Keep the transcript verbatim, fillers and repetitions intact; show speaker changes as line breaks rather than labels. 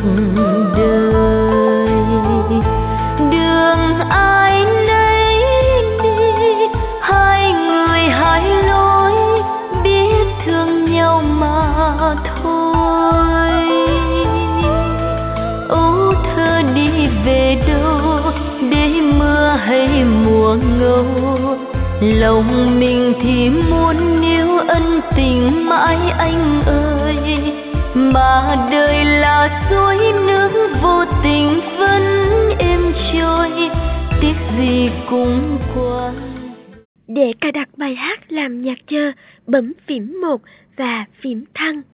đời. Đường ai nấy đi, hai người hai lối, biết thương nhau mà thôi. Âu thơ đi về đâu, để mưa hay mùa ngâu, lòng mình thì muốn níu ân tình mãi anh ơi. Mà đời là suối nước vô tình vẫn êm trôi, tiếc gì cũng qua.
Để cài đặt bài hát làm nhạc chờ, bấm phím một và phím thăng.